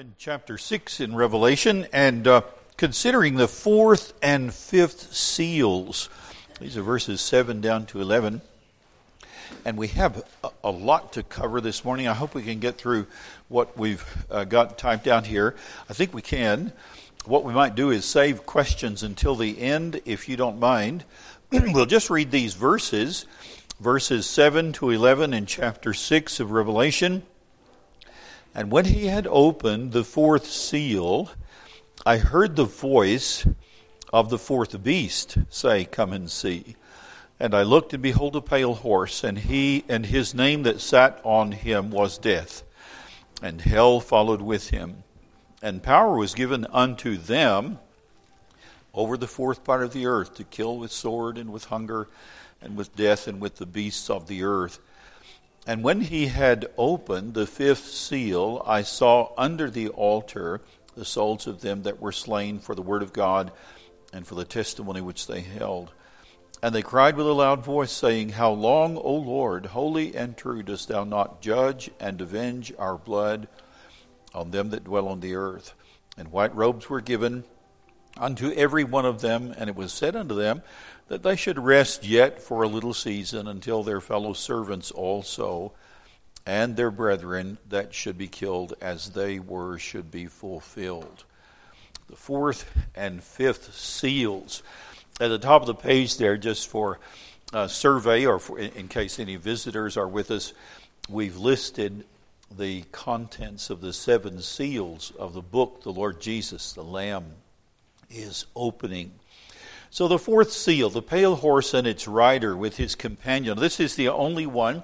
in chapter 6 in Revelation and considering the fourth and fifth seals. These are verses 7 down to 11. And we have a lot to cover this morning. I hope we can get through what we've got typed down here. I think we can. What we might do is save questions until the end, if you don't mind. We'll just read these verses 7 to 11 in chapter 6 of Revelation. And when he had opened the fourth seal, I heard the voice of the fourth beast say, "Come and see." And I looked, and behold, a pale horse, and his name that sat on him was Death, and hell followed with him. And power was given unto them over the fourth part of the earth, to kill with sword, and with hunger, and with death, and with the beasts of the earth. And when he had opened the fifth seal, I saw under the altar the souls of them that were slain for the word of God, and for the testimony which they held. And they cried with a loud voice, saying, "How long, O Lord, holy and true, dost thou not judge and avenge our blood on them that dwell on the earth?" And white robes were given unto every one of them, and it was said unto them that they should rest yet for a little season, until their fellow servants also and their brethren that should be killed as they were should be fulfilled. The fourth and fifth seals. At the top of the page there, just for survey, or in case any visitors are with us, we've listed the contents of the seven seals of the book the Lord Jesus, the Lamb, is opening. So the fourth seal, the pale horse and its rider with his companion. This is the only one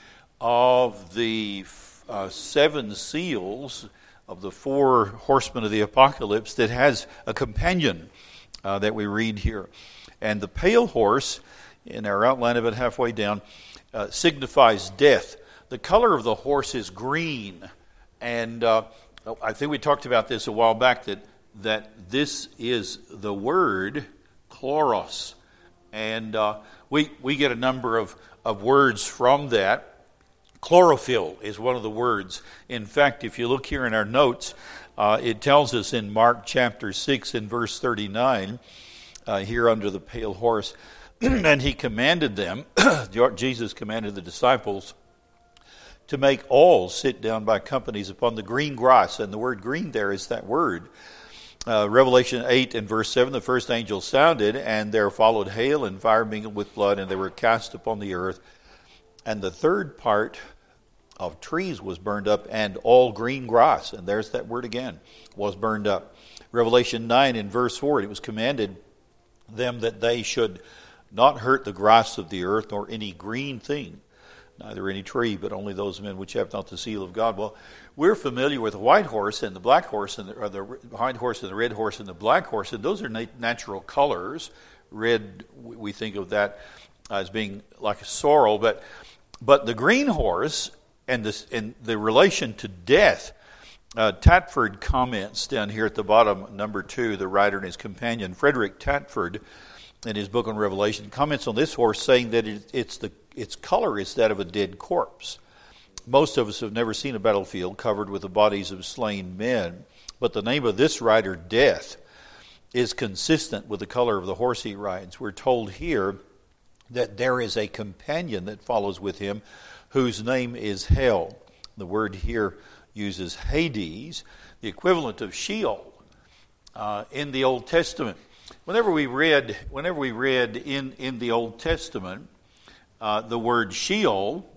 of the seven seals of the four horsemen of the apocalypse that has a companion that we read here. And the pale horse, in our outline of it halfway down, signifies death. The color of the horse is green. And I think we talked about this a while back, that this is the word chloros. And we get a number of words from that. Chlorophyll is one of the words. In fact, if you look here in our notes, it tells us in Mark chapter 6 and verse 39, here under the pale horse, and he commanded them, Jesus commanded the disciples, to make all sit down by companies upon the green grass. And the word green there is that word. Revelation 8 and verse 7, the first angel sounded, and there followed hail and fire mingled with blood, and they were cast upon the earth. And the third part of trees was burned up, and all green grass, and there's that word again, was burned up. Revelation 9 and verse 4, it was commanded them that they should not hurt the grass of the earth, nor any green thing, neither any tree, but only those men which have not the seal of God. Well, we're familiar with the white horse and the black horse, and the white horse and the red horse and the black horse, and those are natural colors. Red, we think of that as being like a sorrel, but the green horse and the relation to death, Tatford comments down here at the bottom, number 2, the rider and his companion, Frederick Tatford, in his book on Revelation, comments on this horse, saying that its color is that of a dead corpse. Most of us have never seen a battlefield covered with the bodies of slain men, but the name of this rider, Death, is consistent with the color of the horse he rides. We're told here that there is a companion that follows with him, whose name is Hell. The word here uses Hades, the equivalent of Sheol in the Old Testament. Whenever we read in the Old Testament the word Sheol,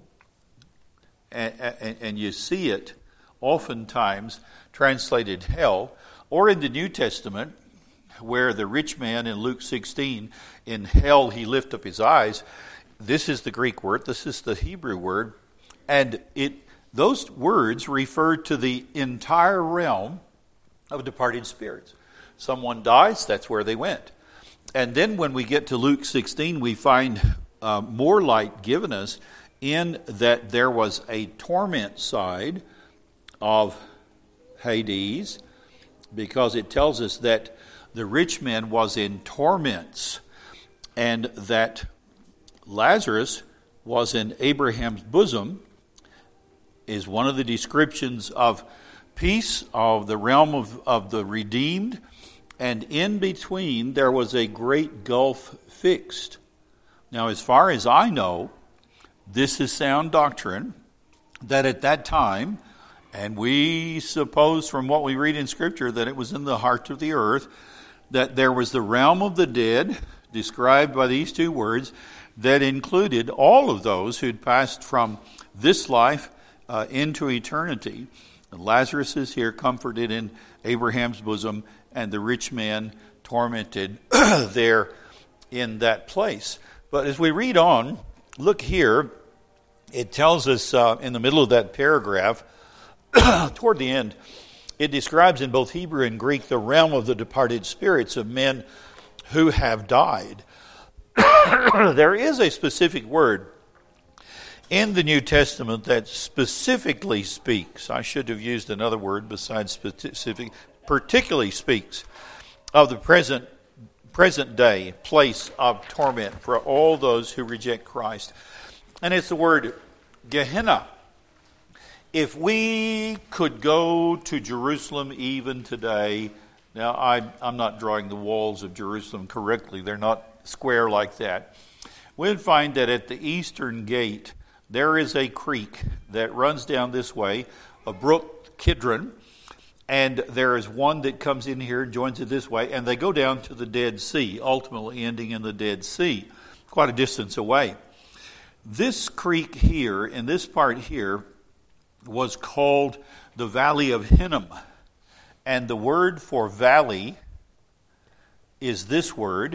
and you see it oftentimes translated hell, or in the New Testament, where the rich man in Luke 16, in hell he lift up his eyes, this is the Greek word, this is the Hebrew word, and those words refer to the entire realm of departed spirits. Someone dies, that's where they went. And then when we get to Luke 16, we find more light given us in that there was a torment side of Hades, because it tells us that the rich man was in torments, and that Lazarus was in Abraham's bosom, is one of the descriptions of piece of the realm of the redeemed, and in between there was a great gulf fixed. Now, as far as I know, this is sound doctrine, that at that time, and we suppose from what we read in Scripture that it was in the heart of the earth, that there was the realm of the dead, described by these two words, that included all of those who'd passed from this life into eternity. And Lazarus is here comforted in Abraham's bosom, and the rich man tormented there in that place. But as we read on, look here, it tells us in the middle of that paragraph, toward the end, it describes in both Hebrew and Greek the realm of the departed spirits of men who have died. There is a specific word in the New Testament that specifically speaks, I should have used another word besides specific, particularly speaks of the present day place of torment for all those who reject Christ. And it's the word Gehenna. If we could go to Jerusalem even today, now I'm not drawing the walls of Jerusalem correctly, they're not square like that. We'd find that at the eastern gate there is a creek that runs down this way, a brook, Kidron, and there is one that comes in here and joins it this way, and they go down to the Dead Sea, ultimately ending in the Dead Sea, quite a distance away. This creek here, in this part here, was called the Valley of Hinnom. And the word for valley is this word.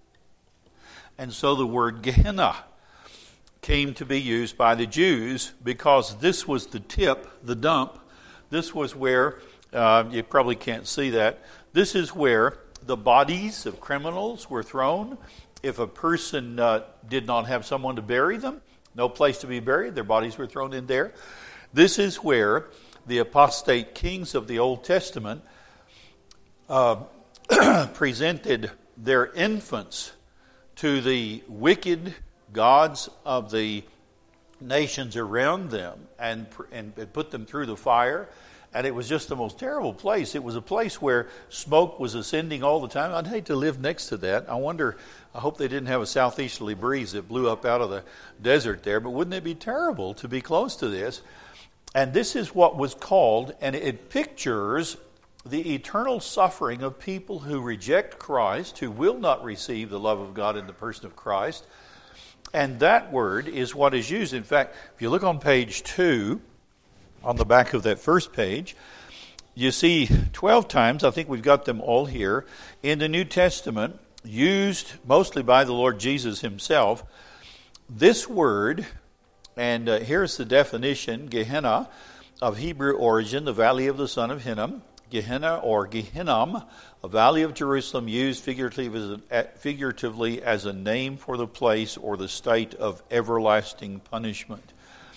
And so the word Gehenna came to be used by the Jews because this was the tip, the dump. This was where, you probably can't see that, this is where the bodies of criminals were thrown. If a person did not have someone to bury them, no place to be buried, their bodies were thrown in there. This is where the apostate kings of the Old Testament presented their infants to the wicked gods of the nations around them and put them through the fire. And it was just the most terrible place. It was a place where smoke was ascending all the time. I'd hate to live next to that. I hope they didn't have a southeasterly breeze that blew up out of the desert there. But wouldn't it be terrible to be close to this? And this is what was called, and it pictures the eternal suffering of people who reject Christ, who will not receive the love of God in the person of Christ. And that word is what is used. In fact, if you look on page 2, on the back of that first page, you see 12 times, I think we've got them all here, in the New Testament, used mostly by the Lord Jesus himself, this word, and here's the definition, Gehenna, of Hebrew origin, the valley of the son of Hinnom, Gehenna or Gehinnom, a valley of Jerusalem used figuratively as a name for the place or the state of everlasting punishment.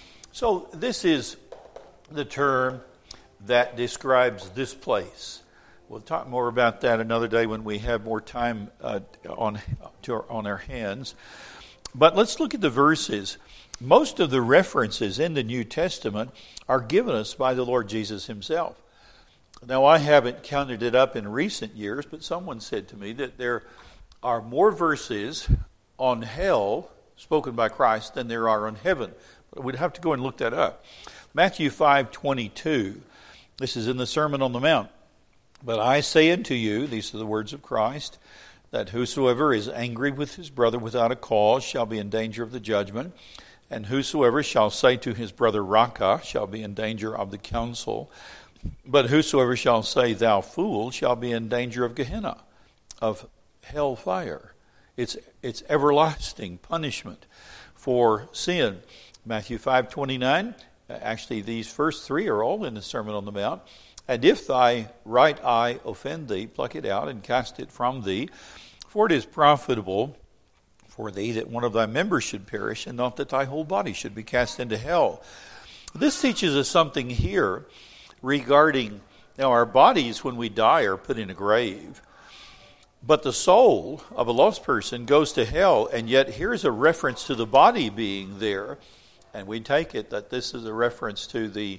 So this is the term that describes this place. We'll talk more about that another day when we have more time on our hands. But let's look at the verses. Most of the references in the New Testament are given us by the Lord Jesus himself. Now, I haven't counted it up in recent years, but someone said to me that there are more verses on hell spoken by Christ than there are on heaven. But we'd have to go and look that up. Matthew 5:22, this is in the Sermon on the Mount. But I say unto you, these are the words of Christ, that whosoever is angry with his brother without a cause shall be in danger of the judgment, and whosoever shall say to his brother Raca shall be in danger of the council. But whosoever shall say, thou fool, shall be in danger of Gehenna, of hell fire. It's everlasting punishment for sin. Matthew 5:29, actually these first three are all in the Sermon on the Mount. And if thy right eye offend thee, pluck it out and cast it from thee. For it is profitable for thee that one of thy members should perish, and not that thy whole body should be cast into hell. This teaches us something here regarding, now our bodies when we die are put in a grave, but the soul of a lost person goes to hell, and yet here's a reference to the body being there, and we take it that this is a reference to the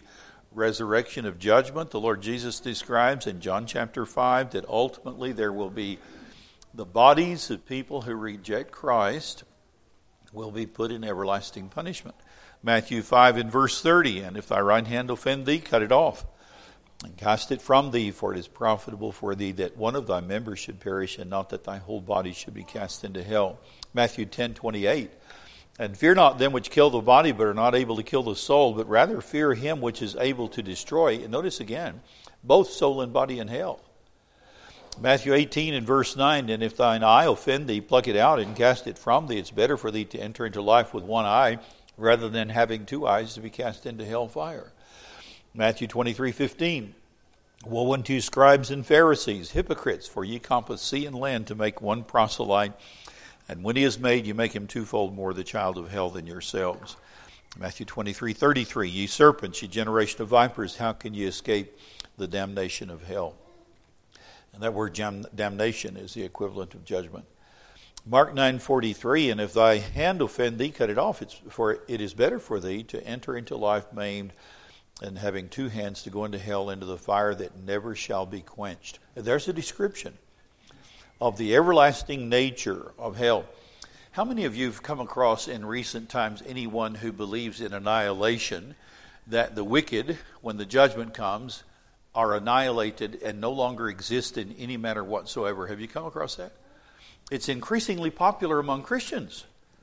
resurrection of judgment. The Lord Jesus describes in John chapter 5 that ultimately there will be the bodies of people who reject Christ will be put in everlasting punishment. Matthew 5 and verse 30, and if thy right hand offend thee, cut it off, and cast it from thee, for it is profitable for thee that one of thy members should perish, and not that thy whole body should be cast into hell. Matthew 10:28, and fear not them which kill the body, but are not able to kill the soul, but rather fear him which is able to destroy, and notice again, both soul and body in hell. Matthew 18 and verse 9, and if thine eye offend thee, pluck it out and cast it from thee. It's better for thee to enter into life with one eye, rather than having two eyes to be cast into hell fire. Matthew 23:15, woe unto you, scribes and Pharisees, hypocrites, for ye compass sea and land to make one proselyte, and when he is made, you make him twofold more the child of hell than yourselves. Matthew 23:33, ye serpents, ye generation of vipers, how can ye escape the damnation of hell? And that word damnation is the equivalent of judgment. Mark 9:43, and if thy hand offend thee, cut it off. For it is better for thee to enter into life maimed than having two hands to go into hell, into the fire that never shall be quenched. There's a description of the everlasting nature of hell. How many of you have come across in recent times anyone who believes in annihilation, that the wicked, when the judgment comes, are annihilated and no longer exist in any manner whatsoever? Have you come across that? It's increasingly popular among Christians.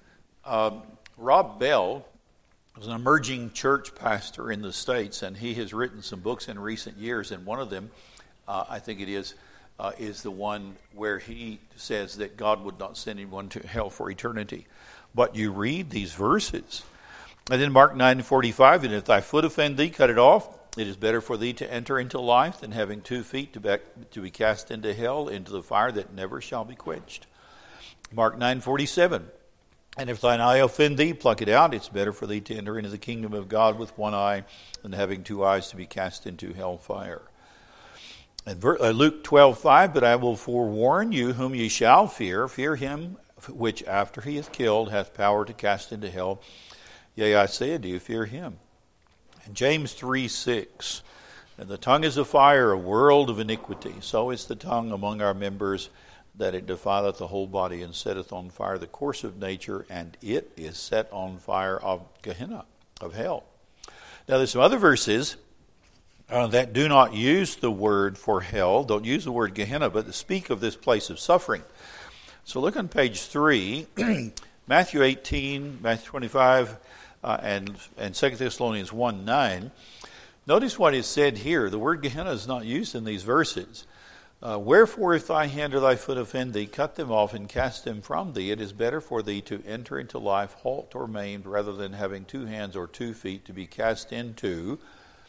Rob Bell was an emerging church pastor in the States, and he has written some books in recent years, and one of them, I think it is the one where he says that God would not send anyone to hell for eternity. But you read these verses, and then Mark 9:45, and if thy foot offend thee, cut it off. It is better for thee to enter into life than having 2 feet to be cast into hell, into the fire that never shall be quenched. Mark 9:47, and if thine eye offend thee, pluck it out. It's better for thee to enter into the kingdom of God with one eye than having 2 eyes to be cast into hell fire. And Luke 12:5, but I will forewarn you whom ye shall fear. Fear him which after he is killed hath power to cast into hell. Yea, I say unto you, fear him. And James 3:6, and the tongue is a fire, a world of iniquity. So is the tongue among our members, that it defileth the whole body, and setteth on fire the course of nature, and it is set on fire of Gehenna, of hell. Now there's some other verses that do not use the word for hell, don't use the word Gehenna, but speak of this place of suffering. So look on page 3, Matthew 18, Matthew 25, and 2 Thessalonians 1:9. Notice what is said here. The word Gehenna is not used in these verses. Wherefore, if thy hand or thy foot offend thee, cut them off and cast them from thee. It is better for thee to enter into life halt or maimed, rather than having 2 hands or 2 feet to be cast into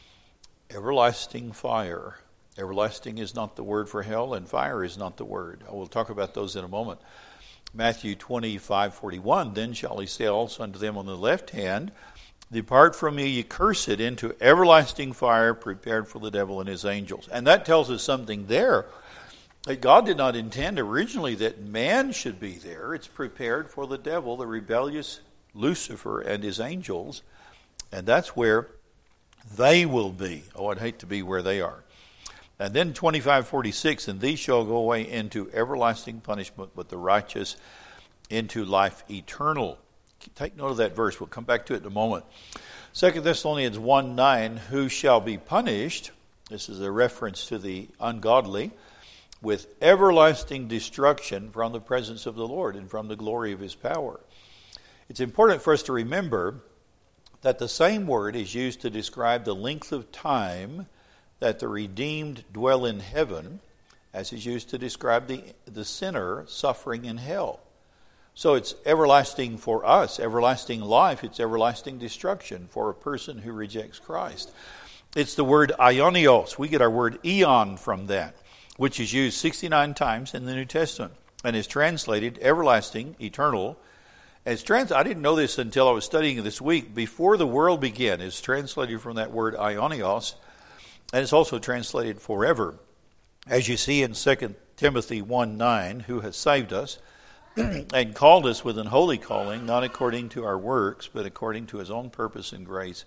everlasting fire. Everlasting is not the word for hell, and fire is not the word. I will talk about those in a moment. Matthew 25:41, then shall he say also unto them on the left hand, depart from me, ye cursed, into everlasting fire prepared for the devil and his angels. And that tells us something there, that God did not intend originally that man should be there. It's prepared for the devil, the rebellious Lucifer and his angels, and that's where they will be. Oh, I'd hate to be where they are. And then 25:46, and these shall go away into everlasting punishment, but the righteous into life eternal. Take note of that verse. We'll come back to it in a moment. 2 Thessalonians 1:9, who shall be punished, this is a reference to the ungodly, with everlasting destruction from the presence of the Lord and from the glory of his power. It's important for us to remember that the same word is used to describe the length of time that the redeemed dwell in heaven, as is used to describe the sinner suffering in hell. So it's everlasting for us, everlasting life, it's everlasting destruction for a person who rejects Christ. It's the word aionios. We get our word eon from that, which is used 69 times in the New Testament and is translated everlasting, eternal. I didn't know this until I was studying this week. Before the world began, it's translated from that word aionios, and it's also translated forever. As you see in 2 Timothy 1:9, who has saved us and called us with an holy calling, not according to our works, but according to his own purpose and grace,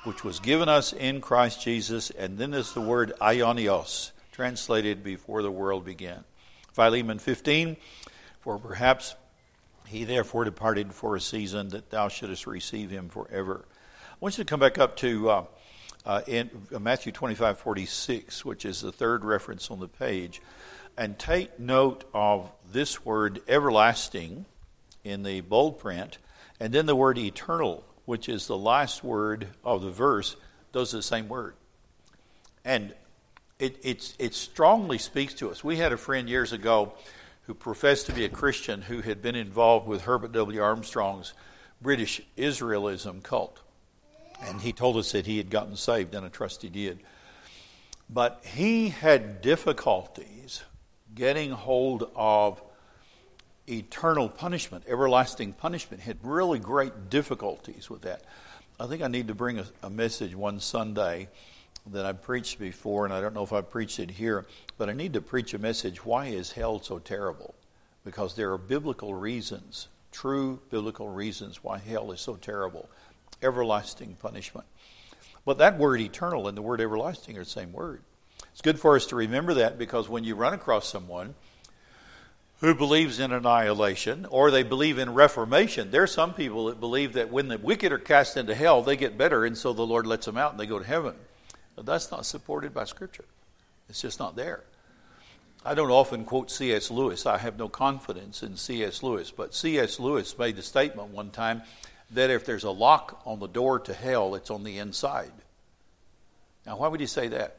which was given us in Christ Jesus. And then there's the word aionios, translated before the world began. Philemon 15, for perhaps he therefore departed for a season, that thou shouldest receive him forever. I want you to come back up to in Matthew 25:46, which is the third reference on the page, and take note of this word everlasting in the bold print, and then the word eternal, which is the last word of the verse, does the same word. And it strongly speaks to us. We had a friend years ago who professed to be a Christian who had been involved with Herbert W. Armstrong's British Israelism cult. And he told us that he had gotten saved, and I trust he did. But he had difficulties getting hold of eternal punishment, everlasting punishment. He had really great difficulties with that. I think I need to bring a message one Sunday that I preached before, and I don't know if I preached it here, but I need to preach a message, why is hell so terrible? Because there are biblical reasons, true biblical reasons why hell is so terrible. Everlasting punishment. But that word eternal and the word everlasting are the same word. It's good for us to remember that, because when you run across someone who believes in annihilation, or they believe in reformation, there are some people that believe that when the wicked are cast into hell, they get better, and so the Lord lets them out and they go to heaven. But that's not supported by Scripture. It's just not there. I don't often quote C.S. Lewis. I have no confidence in C.S. Lewis. But C.S. Lewis made the statement one time that if there's a lock on the door to hell, it's on the inside. Now, why would he say that?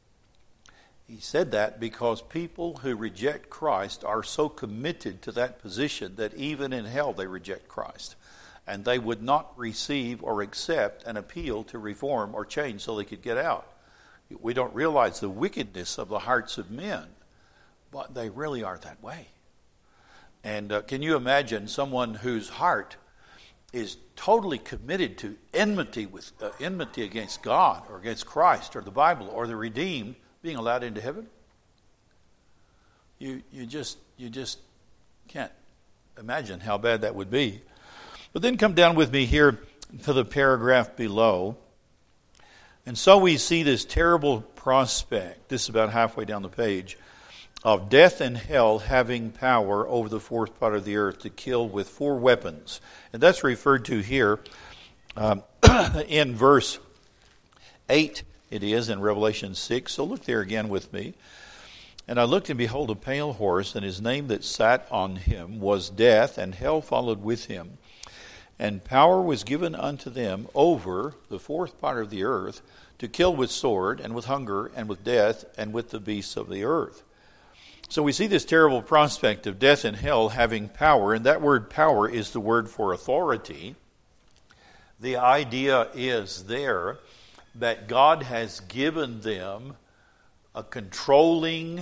He said that because people who reject Christ are so committed to that position that even in hell they reject Christ. And they would not receive or accept an appeal to reform or change so they could get out. We don't realize the wickedness of the hearts of men, but they really are that way. And can you imagine someone whose heart is totally committed to enmity against God or against Christ or the Bible or the redeemed being allowed into heaven? You just can't imagine how bad that would be. But then come down with me here to the paragraph below. And so we see this terrible prospect, this is about halfway down the page, of death and hell having power over the fourth part of the earth to kill with 4 weapons. And that's referred to here in verse 8, it is, in Revelation 6. So look there again with me. And I looked, and behold, a pale horse, and his name that sat on him was Death, and hell followed with him. And power was given unto them over the fourth part of the earth to kill with sword, and with hunger, and with death, and with the beasts of the earth. So we see this terrible prospect of death and hell having power, and that word power is the word for authority. The idea is there that God has given them a controlling,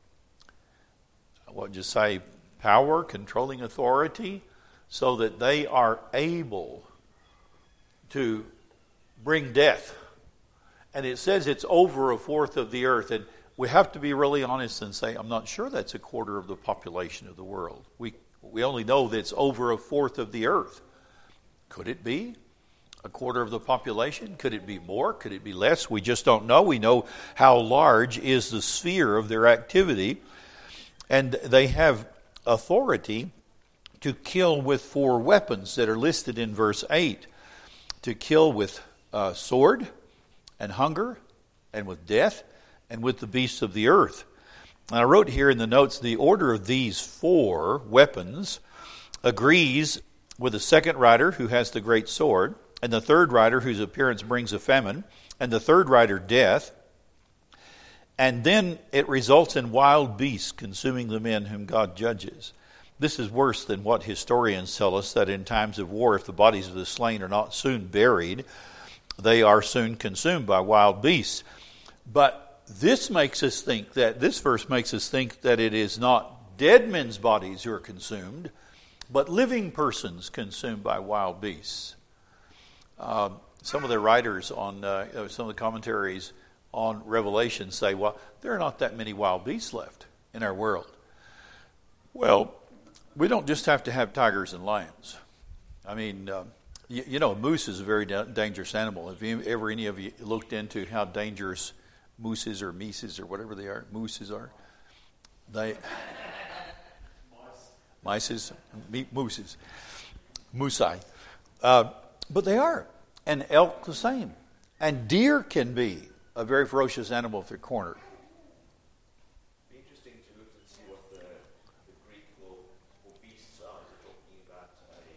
power, controlling authority, so that they are able to bring death. And it says it's over a fourth of the earth. And we have to be really honest and say, I'm not sure that's a quarter of the population of the world. We only know that it's over a fourth of the earth. Could it be a quarter of the population? Could it be more? Could it be less? We just don't know. We know how large is the sphere of their activity. And they have authority to kill with 4 weapons that are listed in verse 8. To kill with sword and hunger and with death and with the beasts of the earth. And I wrote here in the notes, the order of these 4 weapons agrees with the second rider who has the great sword, and the third rider whose appearance brings a famine, and the third rider death. And then it results in wild beasts consuming the men whom God judges. This is worse than what historians tell us, that in times of war, if the bodies of the slain are not soon buried, they are soon consumed by wild beasts. But this verse makes us think that it is not dead men's bodies who are consumed, but living persons consumed by wild beasts. Some of the writers on some of the commentaries on Revelation say, well, there are not that many wild beasts left in our world. Well, we don't just have to have tigers and lions. I mean, You know, a moose is a very dangerous animal. Have any of you looked into how dangerous mooses or mices or whatever they are, mooses are? Mooses, moosei. But they are. And elk the same. And deer can be a very ferocious animal if they're cornered. It'd be interesting to look and see what the Greek or beasts are. They're talking about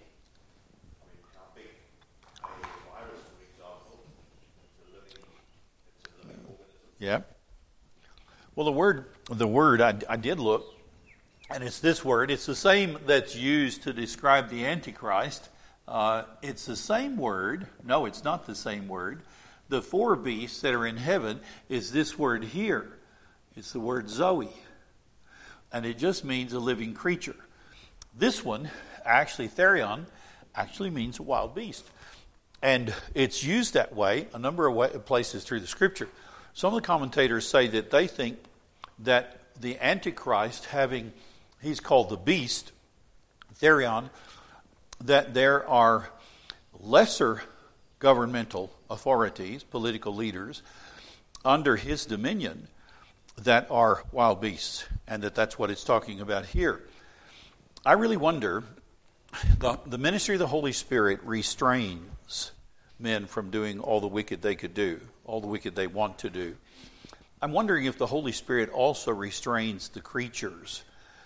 how big a virus, for example, it's a living organism. Yeah. Well, the word I did look, and it's this word. It's the same that's used to describe the Antichrist. It's the same word. No, it's not the same word. The four beasts that are in heaven is this word here. It's the word Zoe. And it just means a living creature. This one, actually therion, actually means a wild beast. And it's used that way a number of places through the Scripture. Some of the commentators say that they think that the Antichrist he's called the beast, therion, that there are lesser governmental authorities, political leaders, under his dominion that are wild beasts, and that's what it's talking about here. I really wonder, the ministry of the Holy Spirit restrains men from doing all the wicked they could do, all the wicked they want to do. I'm wondering if the Holy Spirit also restrains the creatures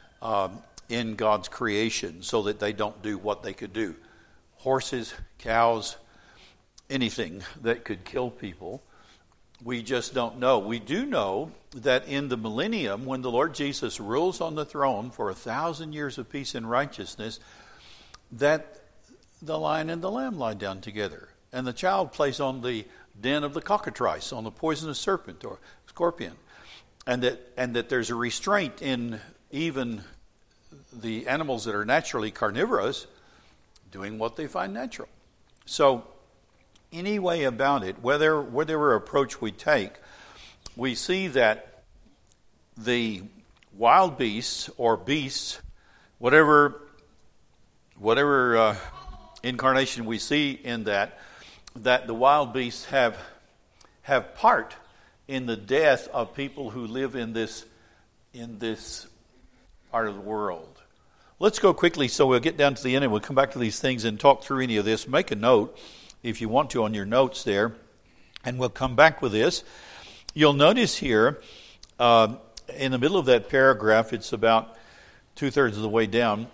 in God's creation so that they don't do what they could do. Horses, cows, anything that could kill people. We just don't know. We do know that in the millennium, when the Lord Jesus rules on the throne for 1,000 years of peace and righteousness, that the lion and the lamb lie down together. And the child plays on the den of the cockatrice, on the poisonous serpent or scorpion. And that there's a restraint in even the animals that are naturally carnivorous doing what they find natural. So, any way about it, whatever approach we take, we see that the wild beasts or beasts, whatever incarnation we see in that the wild beasts have part in the death of people who live in this part of the world. Let's go quickly so we'll get down to the end and we'll come back to these things and talk through any of this. Make a note if you want to on your notes there, and we'll come back with this. You'll notice here in the middle of that paragraph, it's about 2/3 of the way down.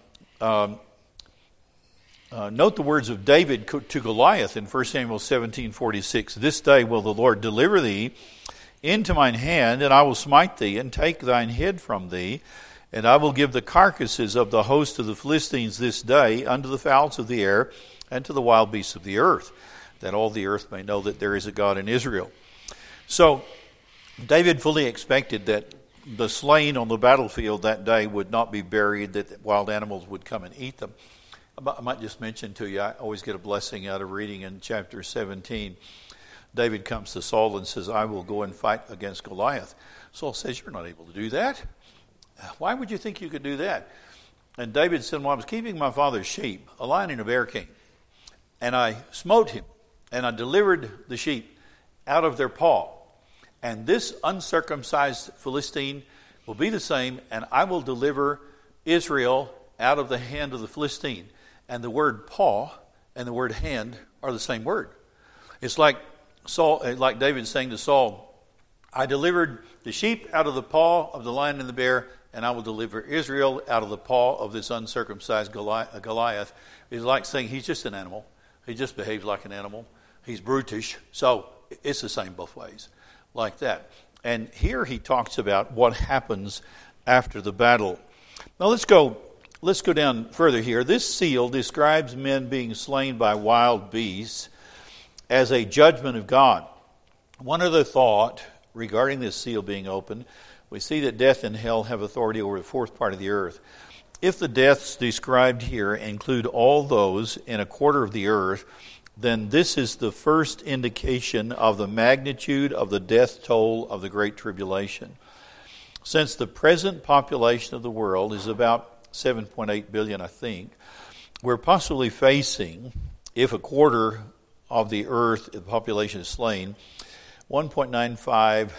Note the words of David to Goliath in 1 Samuel 17:46. This day will the Lord deliver thee into mine hand, and I will smite thee, and take thine head from thee, and I will give the carcasses of the host of the Philistines this day unto the fowls of the air, and to the wild beasts of the earth, that all the earth may know that there is a God in Israel. So, David fully expected that the slain on the battlefield that day would not be buried, that wild animals would come and eat them. I might just mention to you, I always get a blessing out of reading in chapter 17. David comes to Saul and says, I will go and fight against Goliath. Saul says, you're not able to do that. Why would you think you could do that? And David said, well, I was keeping my father's sheep. A lion and a bear came. And I smote him, and I delivered the sheep out of their paw. And this uncircumcised Philistine will be the same, and I will deliver Israel out of the hand of the Philistine. And the word paw and the word hand are the same word. It's like David saying to Saul, I delivered the sheep out of the paw of the lion and the bear, and I will deliver Israel out of the paw of this uncircumcised Goliath. It's like saying he's just an animal. He just behaves like an animal. He's brutish. So it's the same both ways, like that. And here he talks about what happens after the battle. Now let's go down further here. This seal describes men being slain by wild beasts as a judgment of God. One other thought regarding this seal being opened, we see that death and hell have authority over the fourth part of the earth. If the deaths described here include all those in a quarter of the earth, then this is the first indication of the magnitude of the death toll of the Great Tribulation. Since the present population of the world is about 7.8 billion, I think, we're possibly facing if a quarter of the earth, the population is slain, 1.950,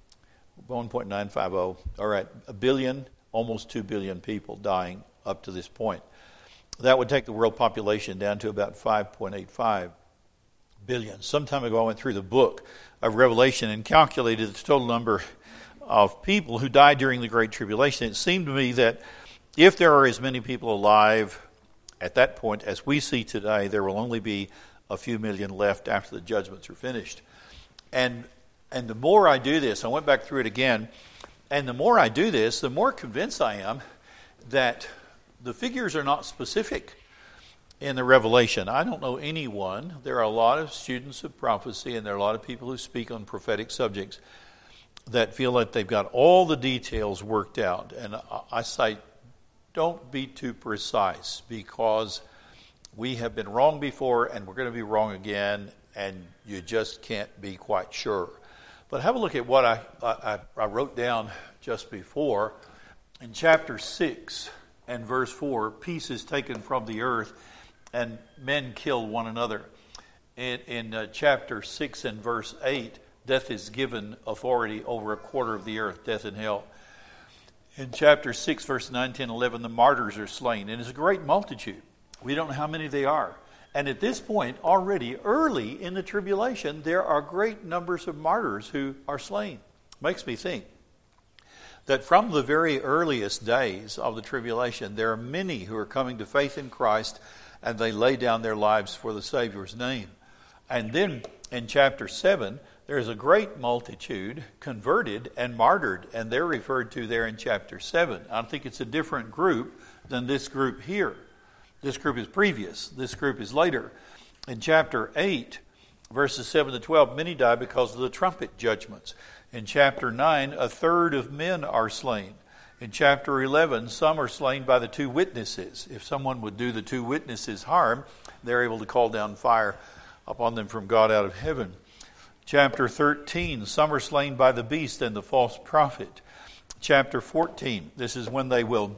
all right, a billion, almost 2 billion people dying up to this point. That would take the world population down to about 5.85 billion. Some time ago I went through the book of Revelation and calculated the total number of people who died during the Great Tribulation. It seemed to me that if there are as many people alive at that point as we see today, there will only be a few million left after the judgments are finished. And the more I do this, I went back through it again, and the more I do this, the more convinced I am that the figures are not specific in the Revelation. I don't know anyone. There are a lot of students of prophecy, and there are a lot of people who speak on prophetic subjects that feel like they've got all the details worked out. And I say, don't be too precise, because we have been wrong before and we're going to be wrong again, and you just can't be quite sure. But have a look at what I wrote down just before. In chapter 6 and verse 4, peace is taken from the earth and men kill one another. In chapter 6 and verse 8, death is given authority over a quarter of the earth, death and hell. In chapter 6, verse 9, 10, 11, the martyrs are slain. And it's a great multitude. We don't know how many they are. And at this point, already early in the tribulation, there are great numbers of martyrs who are slain. Makes me think that from the very earliest days of the tribulation, there are many who are coming to faith in Christ, and they lay down their lives for the Savior's name. And then in chapter 7, there's a great multitude converted and martyred, and they're referred to there in chapter 7. I think it's a different group than this group here. This group is previous. This group is later. In chapter 8, verses 7 to 12, many die because of the trumpet judgments. In chapter 9, a third of men are slain. In chapter 11, some are slain by the two witnesses. If someone would do the two witnesses harm, they're able to call down fire upon them from God out of heaven. Chapter 13, some are slain by the beast and the false prophet. Chapter 14, this is when they will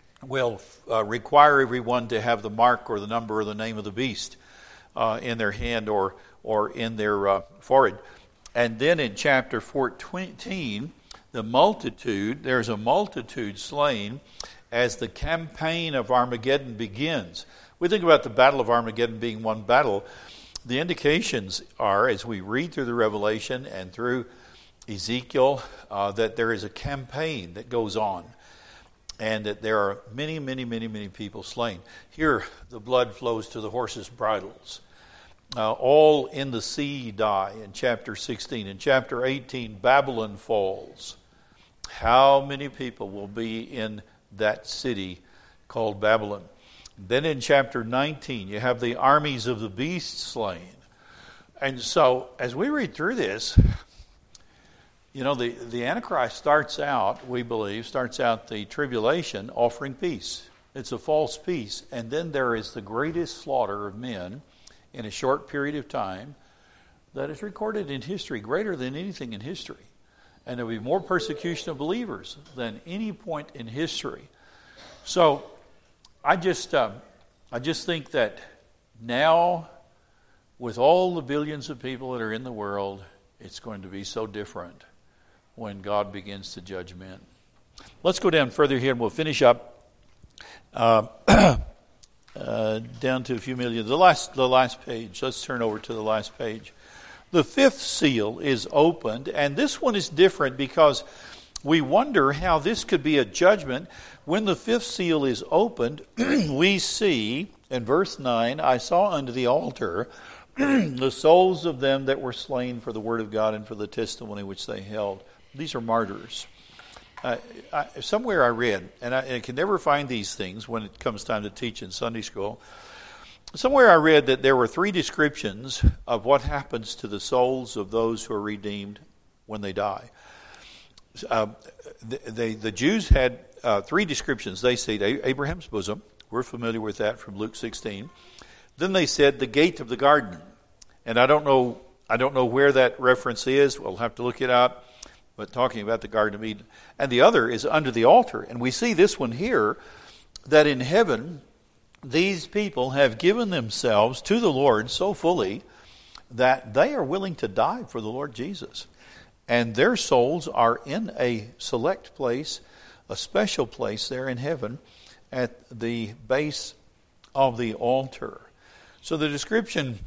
require everyone to have the mark or the number or the name of the beast in their hand or in their forehead. And then in chapter 14, there's a multitude slain as the campaign of Armageddon begins. We think about the Battle of Armageddon being one battle. The indications are, as we read through the Revelation and through Ezekiel, that there is a campaign that goes on, and that there are many, many, many, many people slain. Here, the blood flows to the horses' bridles. All in the sea die in chapter 16. In chapter 18, Babylon falls. How many people will be in that city called Babylon? Then in chapter 19, you have the armies of the beast slain. And so, as we read through this, the Antichrist starts out the tribulation offering peace. It's a false peace. And then there is the greatest slaughter of men in a short period of time that is recorded in history, greater than anything in history. And there will be more persecution of believers than any point in history. So I just think that now, with all the billions of people that are in the world, it's going to be so different when God begins to judge men. Let's go down further here and we'll finish up down to a few million. The last page. Let's turn over to the last page. The fifth seal is opened, and this one is different because we wonder how this could be a judgment. When the fifth seal is opened, we see in verse 9, I saw under the altar the souls of them that were slain for the word of God and for the testimony which they held. These are martyrs. Somewhere I read, and I can never find these things when it comes time to teach in Sunday school. Somewhere I read that there were 3 descriptions of what happens to the souls of those who are redeemed when they die. The Jews had 3 descriptions. They said Abraham's bosom. We're familiar with that from Luke 16. Then they said the gate of the garden. And I don't know where that reference is. We'll have to look it up. But talking about the Garden of Eden. And the other is under the altar. And we see this one here, that in heaven these people have given themselves to the Lord so fully that they are willing to die for the Lord Jesus. And their souls are in a select place, a special place there in heaven at the base of the altar. So the description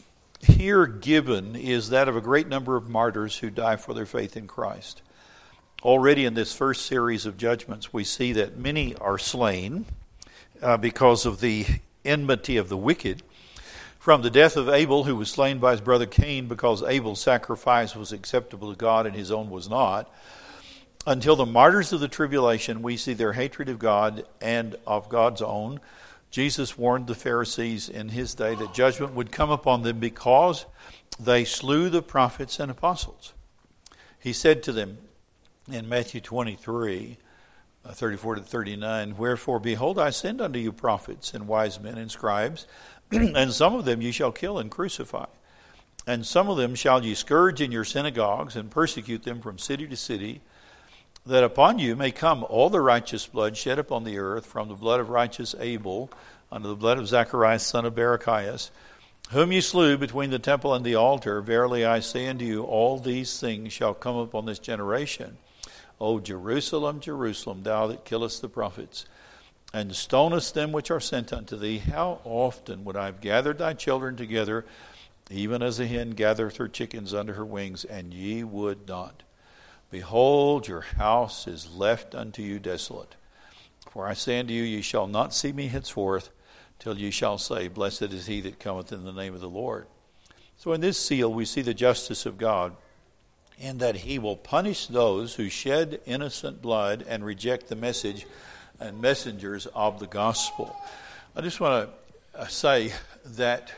here given is that of a great number of martyrs who die for their faith in Christ. Already in this first series of judgments, we see that many are slain because of the enmity of the wicked. From the death of Abel, who was slain by his brother Cain because Abel's sacrifice was acceptable to God and his own was not, until the martyrs of the tribulation, we see their hatred of God and of God's own. Jesus warned the Pharisees in his day that judgment would come upon them because they slew the prophets and apostles. He said to them in Matthew 23, 34 to 39, "Wherefore, behold, I send unto you prophets and wise men and scribes, and some of them ye shall kill and crucify. And some of them shall ye scourge in your synagogues and persecute them from city to city, that upon you may come all the righteous blood shed upon the earth, from the blood of righteous Abel unto the blood of Zacharias son of Barachias, whom ye slew between the temple and the altar. Verily I say unto you, all these things shall come upon this generation. O Jerusalem, Jerusalem, thou that killest the prophets, and stonest them which are sent unto thee, how often would I have gathered thy children together, even as a hen gathereth her chickens under her wings, and ye would not. Behold, your house is left unto you desolate. For I say unto you, ye shall not see me henceforth, till ye shall say, Blessed is he that cometh in the name of the Lord." So in this seal we see the justice of God, in that he will punish those who shed innocent blood and reject the message and messengers of the gospel. I just want to say that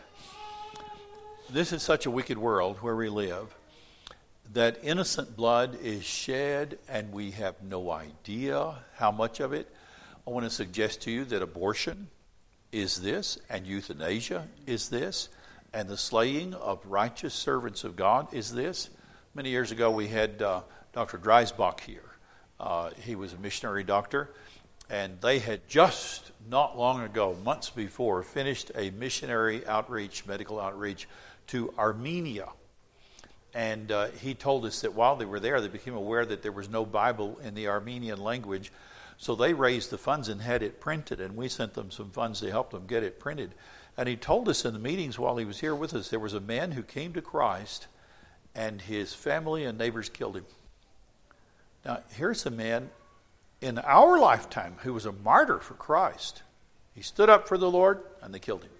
this is such a wicked world where we live, that innocent blood is shed and we have no idea how much of it. I want to suggest to you that abortion is this, and euthanasia is this, and the slaying of righteous servants of God is this. Many years ago we had Dr. Dreisbach here. He was a missionary doctor, and they had just not long ago, months before, finished a missionary outreach, medical outreach to Armenia. And he told us that while they were there, they became aware that there was no Bible in the Armenian language. So they raised the funds and had it printed, and we sent them some funds to help them get it printed. And he told us in the meetings while he was here with us, there was a man who came to Christ, and his family and neighbors killed him. Now, here's a man in our lifetime who was a martyr for Christ. He stood up for the Lord, and they killed him.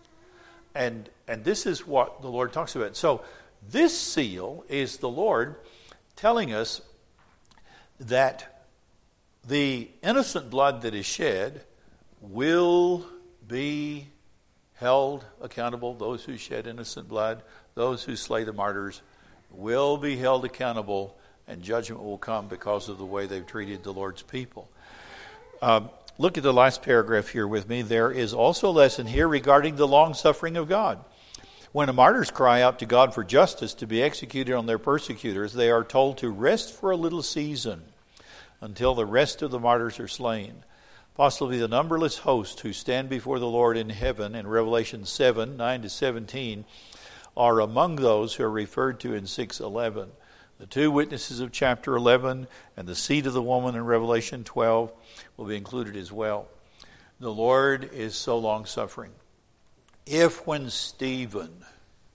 And this is what the Lord talks about. So this seal is the Lord telling us that the innocent blood that is shed will be held accountable. Those who shed innocent blood, those who slay the martyrs, will be held accountable, and judgment will come because of the way they've treated the Lord's people. Look at the last paragraph here with me. There is also a lesson here regarding the long-suffering of God. When the martyrs cry out to God for justice to be executed on their persecutors, they are told to rest for a little season until the rest of the martyrs are slain. Possibly the numberless host who stand before the Lord in heaven in Revelation 7, 9 to 17, are among those who are referred to in 6:11. The two witnesses of chapter 11 and the seed of the woman in Revelation 12 will be included as well. The Lord is so long-suffering. If when Stephen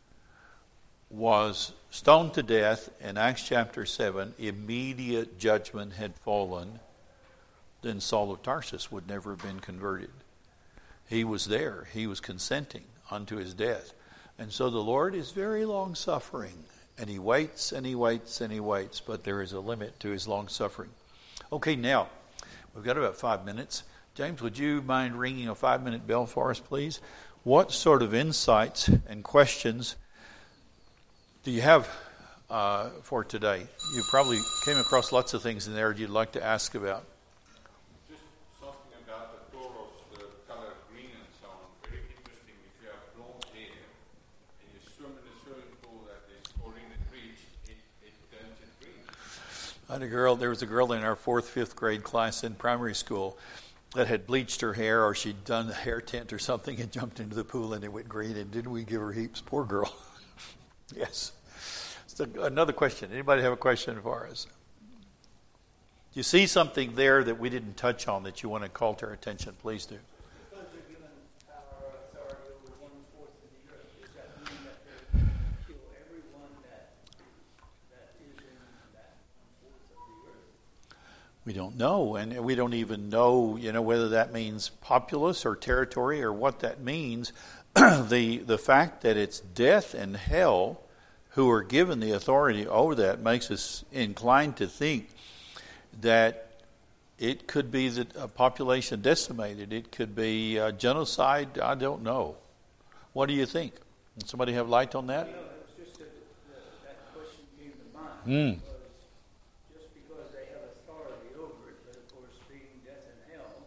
was stoned to death in Acts chapter 7, immediate judgment had fallen, then Saul of Tarsus would never have been converted. He was there. He was consenting unto his death. And so the Lord is very long-suffering, and he waits and he waits and he waits, but there is a limit to his long-suffering. Okay, now, we've got about 5 minutes. James, would you mind ringing a 5-minute bell for us, please? What sort of insights and questions do you have for today? You probably came across lots of things in there you'd like to ask about. Just something about the toros, the color green and so on. Very interesting. If you have blonde hair and you swim in a swimming pool that is pouring the bleach, it turns it green. There was a girl in our 4th, 5th grade class in primary school, that had bleached her hair, or she'd done a hair tint or something and jumped into the pool and it went green, and didn't we give her heaps? Poor girl. Yes. So another question. Anybody have a question for us? Do you see something there that we didn't touch on that you want to call to our attention? Please do. Because they're given power or authority over 1/4 of the earth, does that mean that they kill everyone that is in that 1/4 of the earth? We don't know, and we don't even know, whether that means populace or territory or what that means. The fact that it's death and hell who are given the authority over that makes us inclined to think that it could be that a population decimated. It could be genocide. I don't know. What do you think? Does somebody have light on that? It's just that question came to mind. Just because they have authority over it, but of course being death and hell,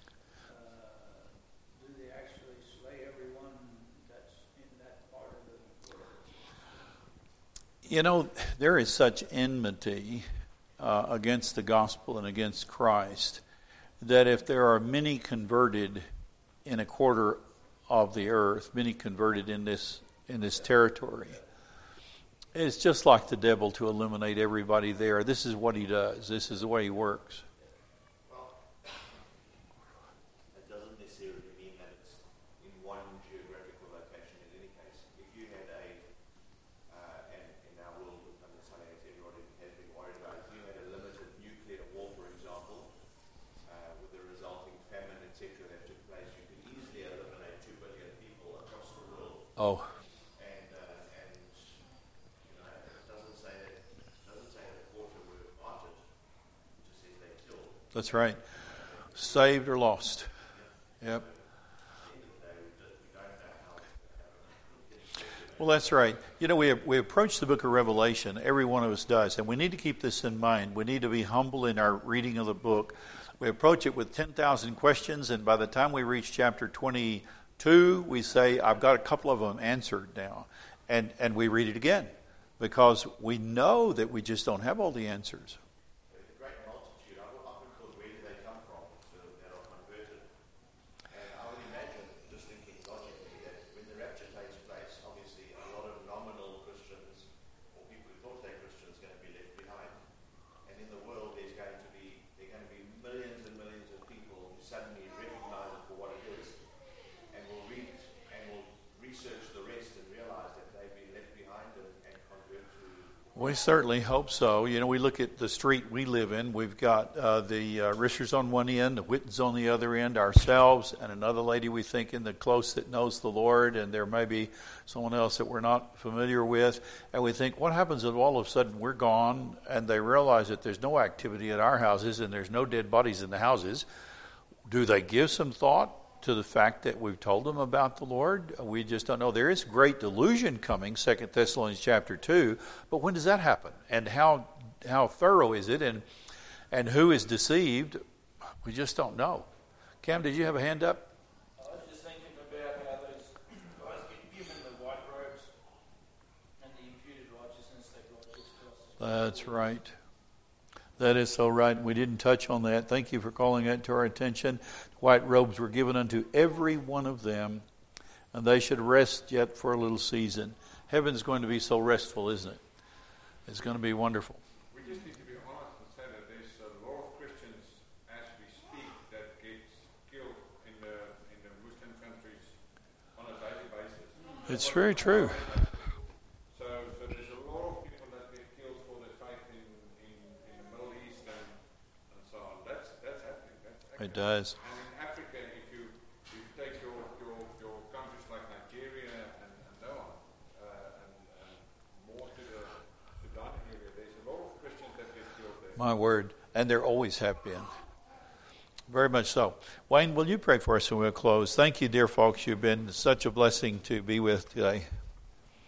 do they actually slay everyone that's in that part of the world? There is such enmity against the gospel and against Christ that if there are many converted in 1/4 of the earth, many converted in this territory, it's just like the devil to eliminate everybody there. This is what he does. This is the way he works. Well, it doesn't necessarily mean that it's in one geographical location in any case. If you had and in our world, and it's something that everybody has been worried about, if you had a limited nuclear war, for example, with the resulting famine, etc., that took place, you could easily eliminate 2 billion people across the world. Oh, that's right. Saved or lost. Yep. Well, that's right. We approach the book of Revelation, every one of us does, and we need to keep this in mind. We need to be humble in our reading of the book. We approach it with 10,000 questions, and by the time we reach chapter 22, we say, I've got a couple of them answered now. And we read it again, because we know that we just don't have all the answers. We certainly hope so. We look at the street we live in. We've got the Rishers on one end, the Whittons on the other end, ourselves, and another lady we think in the close that knows the Lord, and there may be someone else that we're not familiar with. And we think, what happens if all of a sudden we're gone, and they realize that there's no activity at our houses and there's no dead bodies in the houses? Do they give some thought to the fact that we've told them about the Lord? We just don't know. There is great delusion coming, 2 Thessalonians chapter 2, but when does that happen? And how thorough is it? And who is deceived? We just don't know. Cam, did you have a hand up? I was just thinking about how those guys get given the white robes and the imputed righteousness they got just across. That's right. That is so right. We didn't touch on that. Thank you for calling that to our attention. White robes were given unto every one of them, and they should rest yet for a little season. Heaven's going to be so restful, isn't it? It's going to be wonderful. We just need to be honest and say that there's a lot of Christians, as we speak, that get killed in the Muslim countries on a daily basis. It's very true. So there's a lot of people that get killed for their faith in the Middle East and so on. That's happening. It does. And in Africa, if you take your countries like Nigeria and so on, and more to the Sudan area, there's a lot of Christians that get killed there. My word. And there always have been. Very much so. Wayne, will you pray for us when we'll close? Thank you, dear folks. You've been such a blessing to be with today.